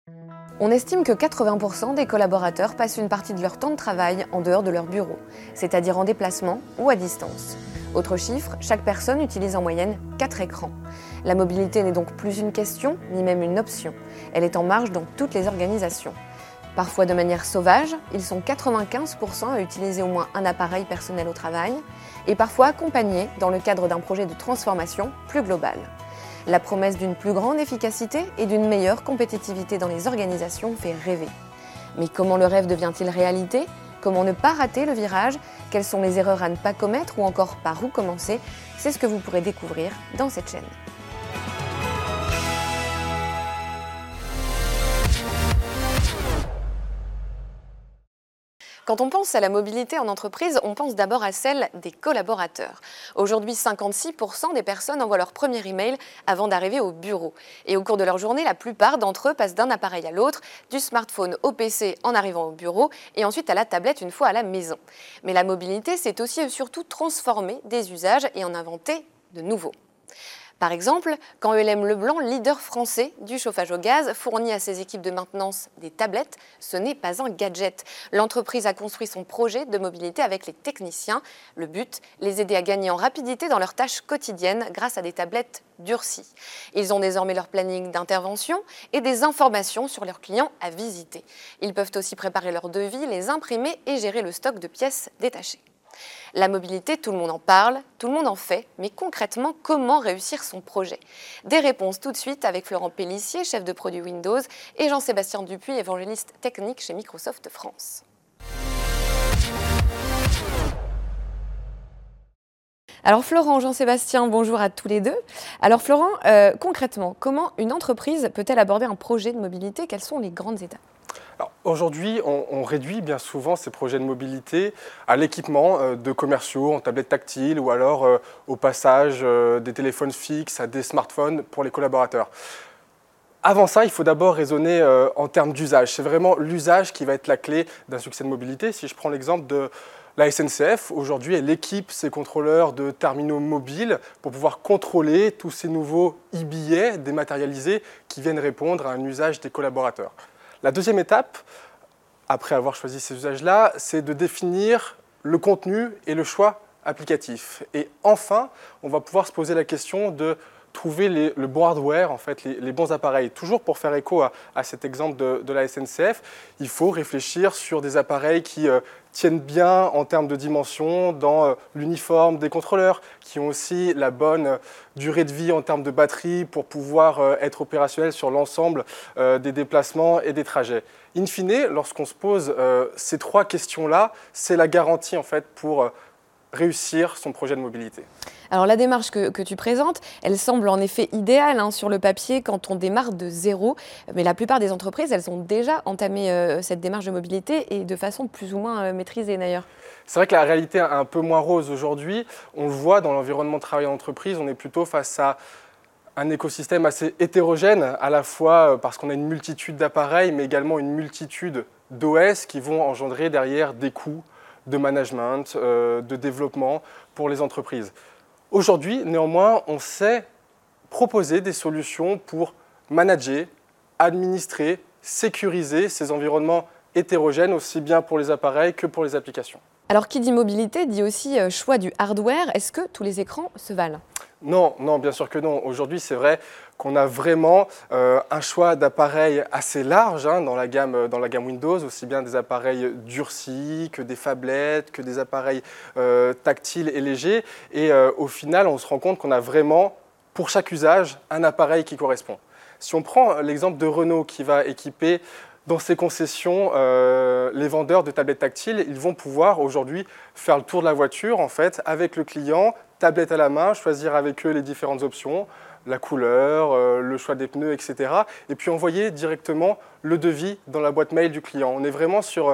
On estime que 80% des collaborateurs passent une partie de leur temps de travail en dehors de leur bureau, c'est-à-dire en déplacement ou à distance. Autre chiffre, chaque personne utilise en moyenne 4 écrans. La mobilité n'est donc plus une question, ni même une option. Elle est en marche dans toutes les organisations. Parfois de manière sauvage, ils sont 95% à utiliser au moins un appareil personnel au travail, et parfois accompagnés dans le cadre d'un projet de transformation plus global. La promesse d'une plus grande efficacité et d'une meilleure compétitivité dans les organisations fait rêver. Mais comment le rêve devient-il réalité ? Comment ne pas rater le virage ? Quelles sont les erreurs à ne pas commettre ou encore par où commencer ? C'est ce que vous pourrez découvrir dans cette chaîne. Quand on pense à la mobilité en entreprise, on pense d'abord à celle des collaborateurs. Aujourd'hui, 56% des personnes envoient leur premier email avant d'arriver au bureau. Et au cours de leur journée, la plupart d'entre eux passent d'un appareil à l'autre, du smartphone au PC en arrivant au bureau et ensuite à la tablette une fois à la maison. Mais la mobilité, c'est aussi et surtout transformer des usages et en inventer de nouveaux. Par exemple, quand ELM Leblanc, leader français du chauffage au gaz, fournit à ses équipes de maintenance des tablettes, ce n'est pas un gadget. L'entreprise a construit son projet de mobilité avec les techniciens. Le but, les aider à gagner en rapidité dans leurs tâches quotidiennes grâce à des tablettes durcies. Ils ont désormais leur planning d'intervention et des informations sur leurs clients à visiter. Ils peuvent aussi préparer leurs devis, les imprimer et gérer le stock de pièces détachées. La mobilité, tout le monde en parle, tout le monde en fait, mais concrètement, comment réussir son projet ? Des réponses tout de suite avec Florent Pellissier, chef de produit Windows, et Jean-Sébastien Dupuis, évangéliste technique chez Microsoft France. Alors Florent, Jean-Sébastien, bonjour à tous les deux. Alors Florent, concrètement, comment une entreprise peut-elle aborder un projet de mobilité ? Quelles sont les grandes étapes ? Aujourd'hui, on réduit bien souvent ces projets de mobilité à l'équipement de commerciaux en tablettes tactiles ou alors au passage des téléphones fixes à des smartphones pour les collaborateurs. Avant ça, il faut d'abord raisonner en termes d'usage. C'est vraiment l'usage qui va être la clé d'un succès de mobilité. Si je prends l'exemple de la SNCF, aujourd'hui, elle équipe ses contrôleurs de terminaux mobiles pour pouvoir contrôler tous ces nouveaux e-billets dématérialisés qui viennent répondre à un usage des collaborateurs. La deuxième étape, après avoir choisi ces usages-là, c'est de définir le contenu et le choix applicatif. Et enfin, on va pouvoir se poser la question de trouver le bon hardware, en fait, les bons appareils. Toujours pour faire écho à cet exemple de la SNCF, il faut réfléchir sur des appareils qui tiennent bien en termes de dimension dans l'uniforme des contrôleurs, qui ont aussi la bonne durée de vie en termes de batterie pour pouvoir être opérationnels sur l'ensemble des déplacements et des trajets. In fine, lorsqu'on se pose ces trois questions-là, c'est la garantie en fait pour réussir son projet de mobilité. Alors la démarche que tu présentes, elle semble en effet idéale sur le papier quand on démarre de zéro, mais la plupart des entreprises, elles ont déjà entamé cette démarche de mobilité et de façon plus ou moins maîtrisée d'ailleurs. C'est vrai que la réalité est un peu moins rose aujourd'hui. On le voit dans l'environnement de travail en entreprise, on est plutôt face à un écosystème assez hétérogène, à la fois parce qu'on a une multitude d'appareils, mais également une multitude d'OS qui vont engendrer derrière des coûts de management, de développement pour les entreprises. Aujourd'hui, néanmoins, on sait proposer des solutions pour manager, administrer, sécuriser ces environnements hétérogènes, aussi bien pour les appareils que pour les applications. Alors qui dit mobilité dit aussi choix du hardware. Est-ce que tous les écrans se valent ? Non, bien sûr que non. Aujourd'hui, c'est vrai qu'on a vraiment un choix d'appareils assez large dans la gamme Windows, aussi bien des appareils durcis que des phablettes, que des appareils tactiles et légers. Et au final, on se rend compte qu'on a vraiment, pour chaque usage, un appareil qui correspond. Si on prend l'exemple de Renault qui va équiper dans ses concessions, les vendeurs de tablettes tactiles, ils vont pouvoir aujourd'hui faire le tour de la voiture en fait, avec le client, tablette à la main, choisir avec eux les différentes options, la couleur, le choix des pneus, etc. Et puis envoyer directement le devis dans la boîte mail du client. On est vraiment sur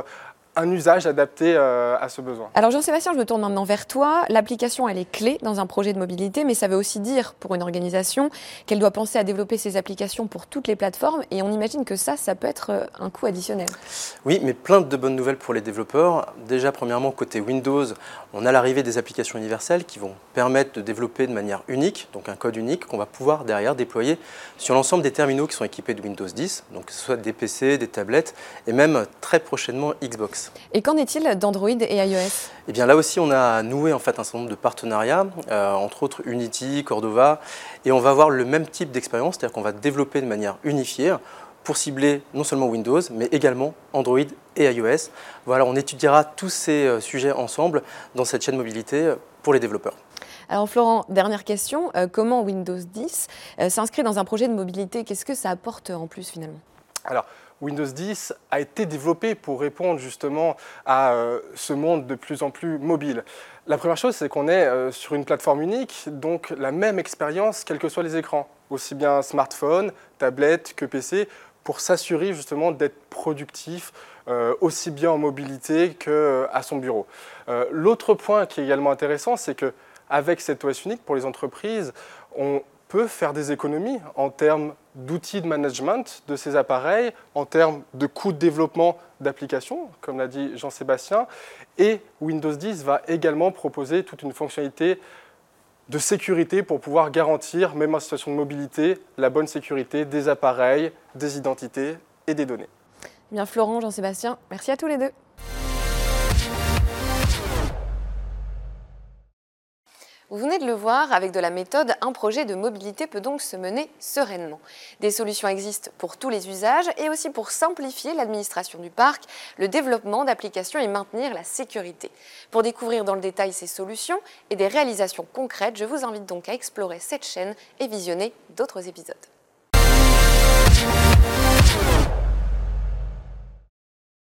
un usage adapté à ce besoin. Alors Jean-Sébastien, je me tourne maintenant vers toi. L'application, elle est clé dans un projet de mobilité, mais ça veut aussi dire pour une organisation qu'elle doit penser à développer ses applications pour toutes les plateformes, et on imagine que ça peut être un coût additionnel. Oui, mais plein de bonnes nouvelles pour les développeurs. Déjà, premièrement, côté Windows, on a l'arrivée des applications universelles qui vont permettre de développer de manière unique, donc un code unique qu'on va pouvoir derrière déployer sur l'ensemble des terminaux qui sont équipés de Windows 10, donc que ce soit des PC, des tablettes et même très prochainement Xbox. Et qu'en est-il d'Android et iOS ? Eh bien là aussi, on a noué en fait un certain nombre de partenariats, entre autres Unity, Cordova, et on va avoir le même type d'expérience, c'est-à-dire qu'on va développer de manière unifiée pour cibler non seulement Windows, mais également Android et iOS. Voilà, on étudiera tous ces sujets ensemble dans cette chaîne mobilité pour les développeurs. Alors Florent, dernière question, comment Windows 10 s'inscrit dans un projet de mobilité ? Qu'est-ce que ça apporte en plus finalement ? Alors, Windows 10 a été développé pour répondre justement à ce monde de plus en plus mobile. La première chose, c'est qu'on est sur une plateforme unique, donc la même expérience, quels que soient les écrans, aussi bien smartphone, tablette que PC, pour s'assurer justement d'être productif aussi bien en mobilité qu'à son bureau. L'autre point qui est également intéressant, c'est qu'avec cette OS unique pour les entreprises, on peut faire des économies en termes d'outils de management de ces appareils, en termes de coûts de développement d'applications, comme l'a dit Jean-Sébastien. Et Windows 10 va également proposer toute une fonctionnalité de sécurité pour pouvoir garantir, même en situation de mobilité, la bonne sécurité des appareils, des identités et des données. Bien Florent, Jean-Sébastien, merci à tous les deux. Vous venez de le voir, avec de la méthode, un projet de mobilité peut donc se mener sereinement. Des solutions existent pour tous les usages et aussi pour simplifier l'administration du parc, le développement d'applications et maintenir la sécurité. Pour découvrir dans le détail ces solutions et des réalisations concrètes, je vous invite donc à explorer cette chaîne et visionner d'autres épisodes.